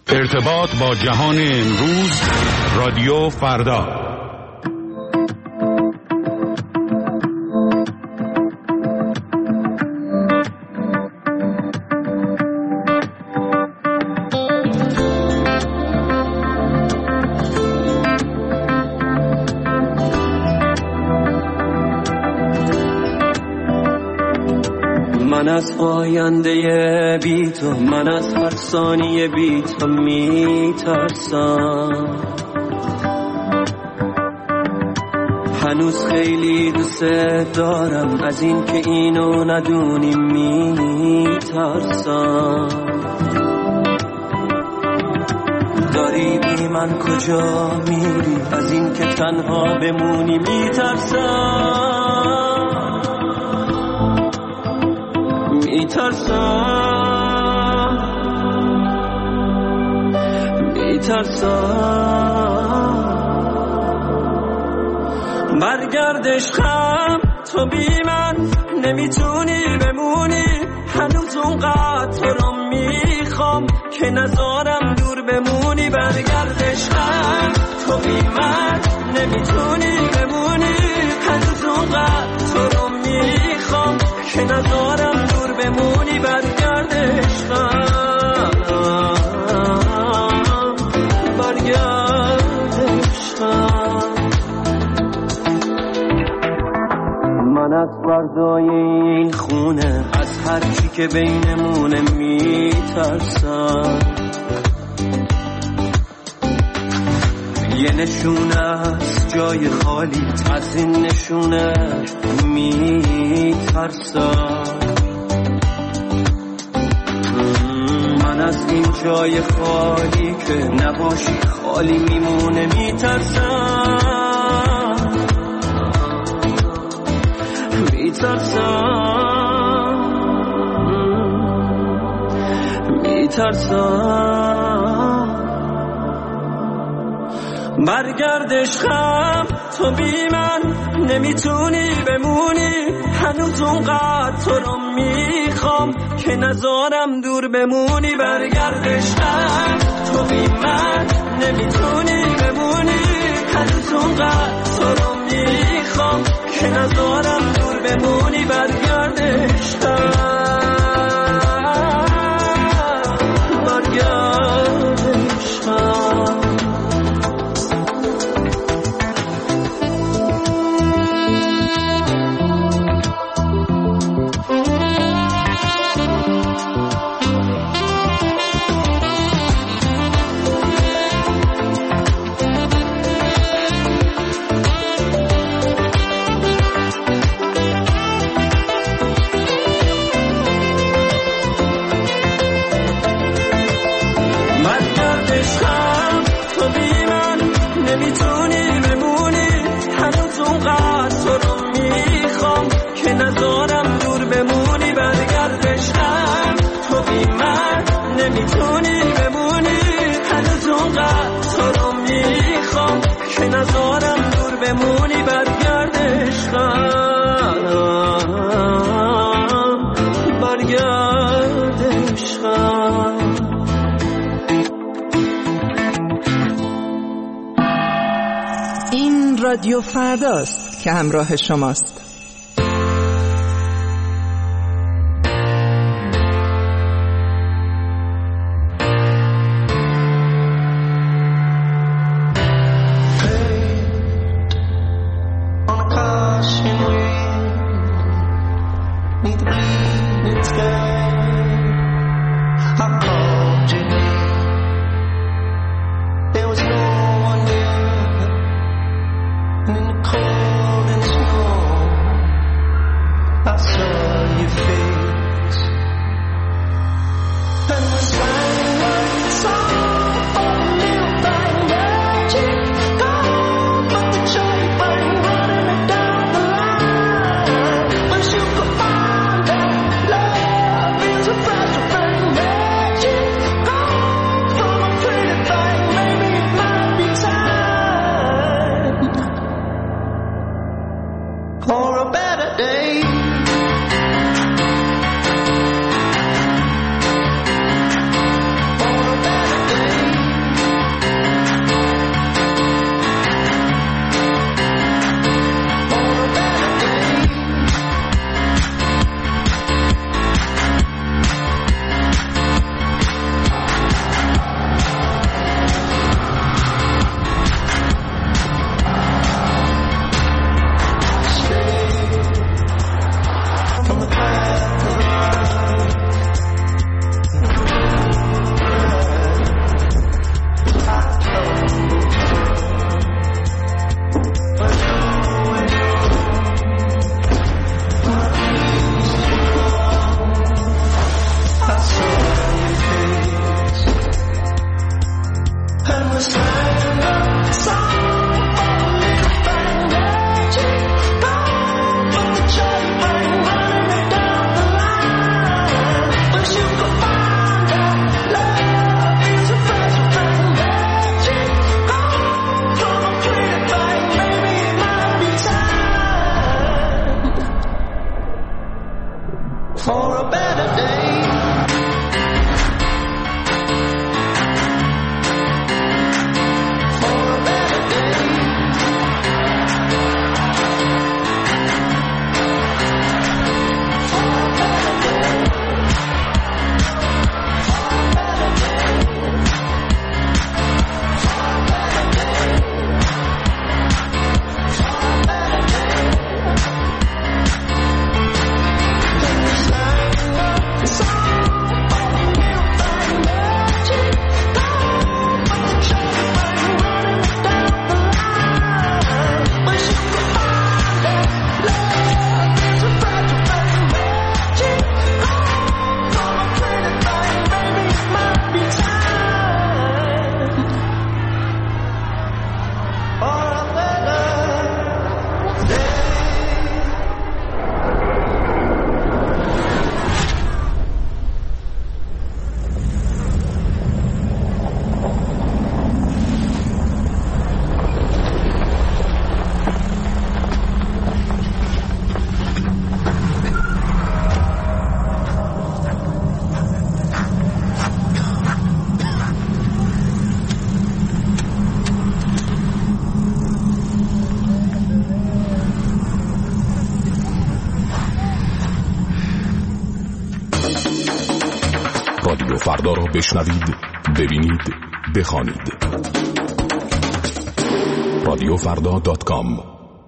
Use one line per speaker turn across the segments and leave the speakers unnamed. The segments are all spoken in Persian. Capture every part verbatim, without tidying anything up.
ارتباط با جهان امروز، رادیو فردا.
من از آینده بی تو، من از هر ثانیه بی تو می ترسم. هنوز خیلی دوست دارم، از این که اینو ندونی می ترسم. داری بی من کجا میری، از این که تنها بمونی می ترسم. میترسم میترسم برگرد عشقم، تو بی من نمیتونی بمونی. هنوز اونقدر تو رو میخوام که نذارم دور بمونی. برگرد عشقم، تو بی من نمیتونی بمونی. هنوز اونقدر تو رو میخوام که نذارم دور بمونی. برگرد عشقم، برگرد عشقم. من از فردای این خونه، از هر چی که بینمونه میترسم. یه نشونه از جای خالی، از این نشونه میترسم. من از این جای خالی که نباشی خالی میمونه میترسم. میترسم میترسم برگرد عشقم، تو بی من نمیتونی بمونی. هنوز اونقدر تو رو میخوام که نذارم دور بمونی. برگرد عشقم، تو بی من نمیتونی بمونی. هنوز اونقدر تو رو میخوام که نذارم دور بمونی. برگرد عشقم، برگرد عشقم. نمیتونی بمونی. هنوز اونقدر تو رو میخوام که نذارم دور بمونی. برگرد عشقم، برگرد عشقم.
این رادیو فرداست که همراه شماست.
Cold and snow فردا را بشنوید، ببینید، بخوانید. رادیو فردا دات کام.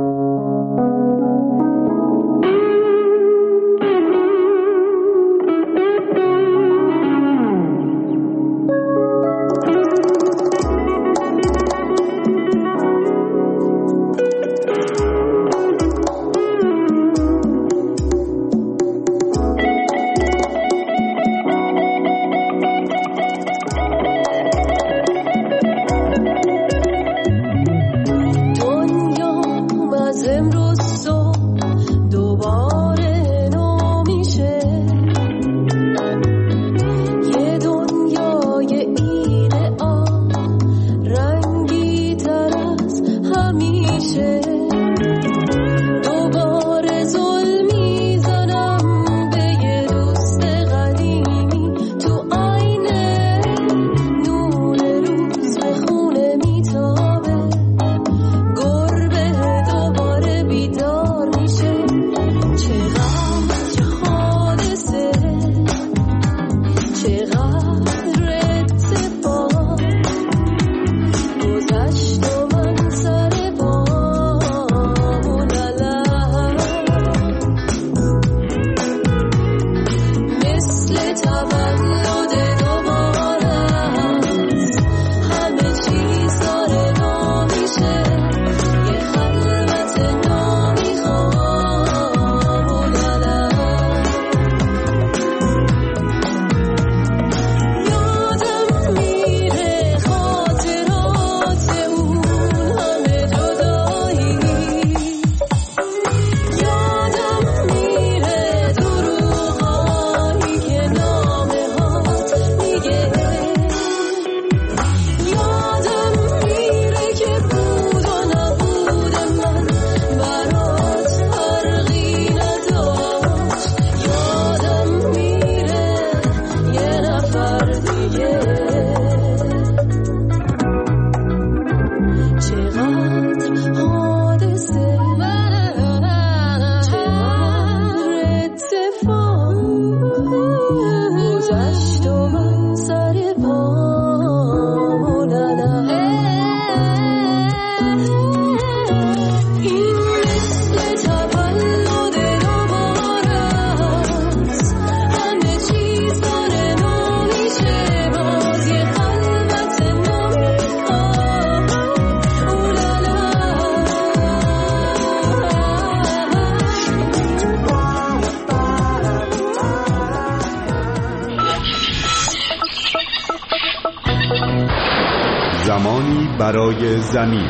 زمانی برای زمین.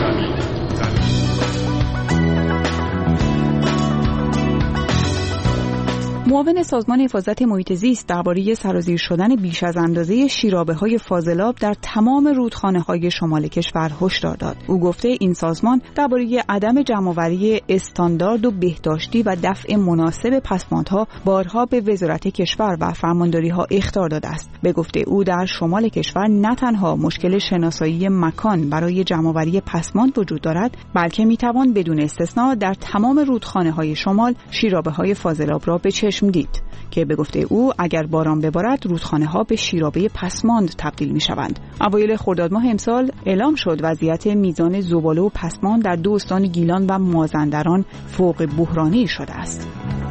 معاون سازمان حفاظت محیط زیست درباره سرازیر شدن بیش از اندازه شیرابه‌های فاضلاب در تمام رودخانه‌های شمال کشور هشدار داد. او گفته این سازمان درباره عدم جمع‌آوری استاندارد و بهداشتی و دفع مناسب پسماندها بارها به وزارت کشور و فرمانداری‌ها اخطار داده است. به گفته او در شمال کشور نه تنها مشکل شناسایی مکان برای جمع‌آوری پسماند وجود دارد، بلکه می‌توان بدون استثنا در تمام رودخانه‌های شمال شیرابه‌های فاضلاب را به چشم دید که به گفته او اگر باران ببارد رودخانه ها به شیرابه پسماند تبدیل می شوند. اوایل خرداد ماه امسال اعلام شد وضعیت میزان زباله و پسماند در دو استان گیلان و مازندران فوق بحرانی شده است.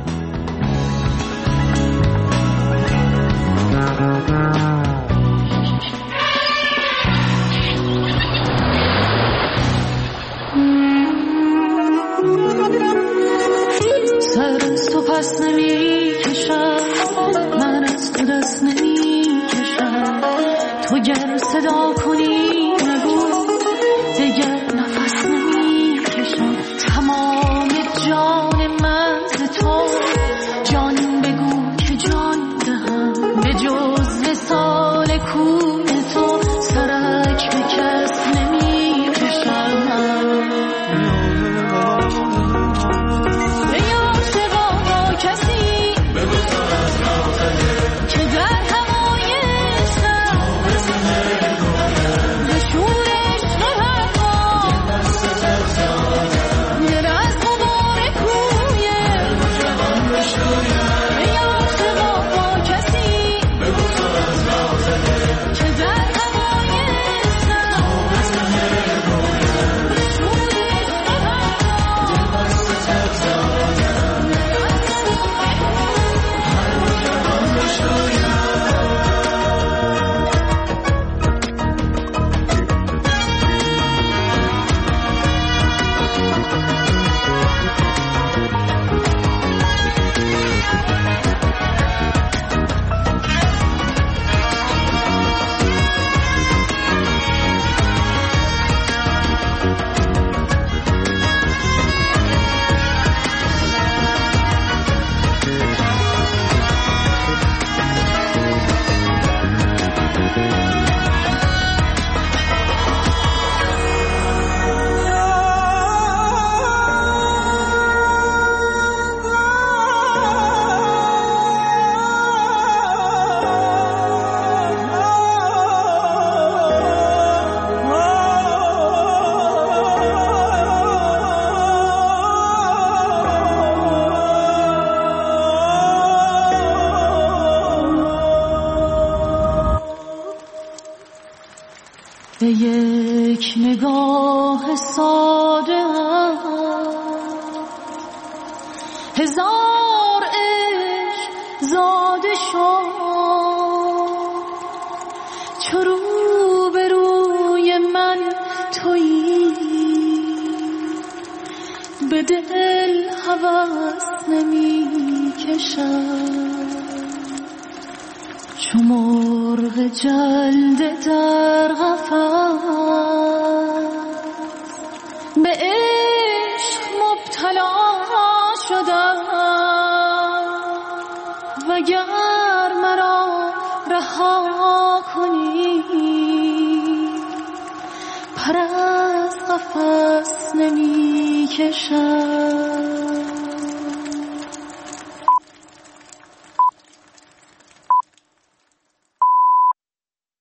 پس نمی کشم من از تو دست نمی کشم تو گر صدا کنی نگو دیگر نفس نمی کشم تمام جان من تو جان بگو که جان دهم به جز وصال کوی تو سرک به کس نمی کشم که در هوای عشق به یک نگاه ساده هزار عشق زاده شد، چو رو به روی من تویی به دل هوس نمی کشم، چو مرغ جلده در قفس به عشق مبتلا شدم، وگر مرا رها کنی پر از قفس نمی کشم.